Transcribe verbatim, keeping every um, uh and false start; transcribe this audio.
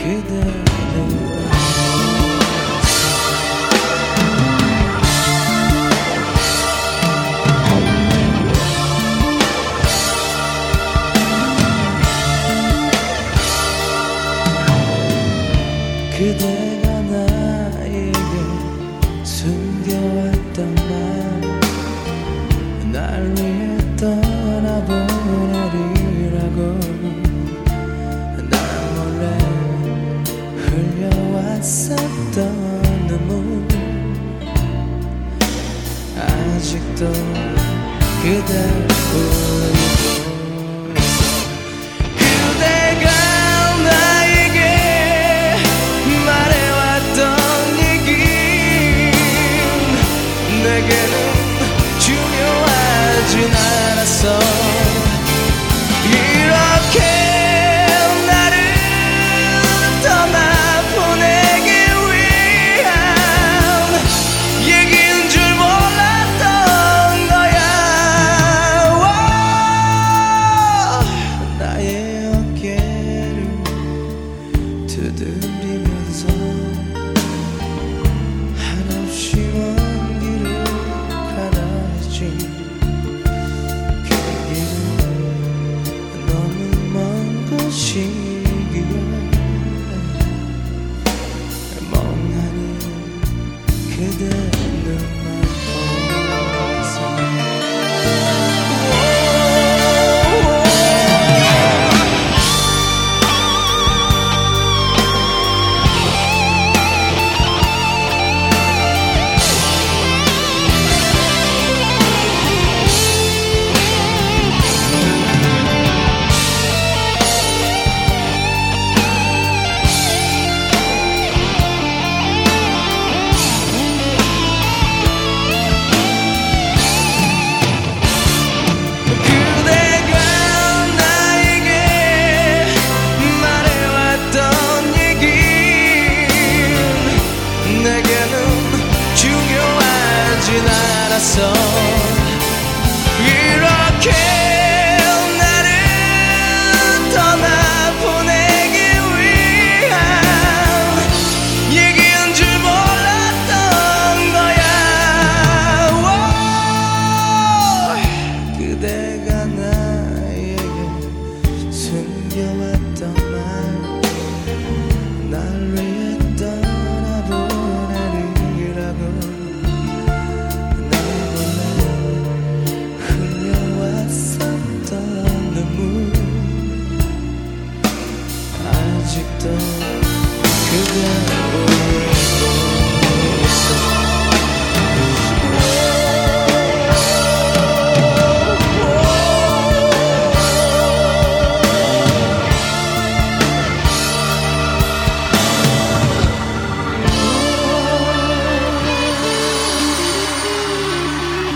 그대가 나에게 숨겨왔던 말, 날 위해 떠나보내리라고 날 몰래 흘려왔었던 눈물, 아직도 그댈 울고 그대가 나에게 말해왔던 얘기 내게는 중요하진 않았어. 이렇게 나를 떠나보내기 위한 얘기인 줄 몰랐던 거야. 나의 어깨를 두드리면서 한없이 먼 길을 가라 했지. 그 길은 너무 먼 곳이기에 멍하니 그대 눈만 보면서 이렇게 나를 떠나보내기 위한 얘기인 줄 몰랐던 거야. 그대가 나에게 숨겨왔던 말, 날 위해 떠나보내리라고 아직도 그대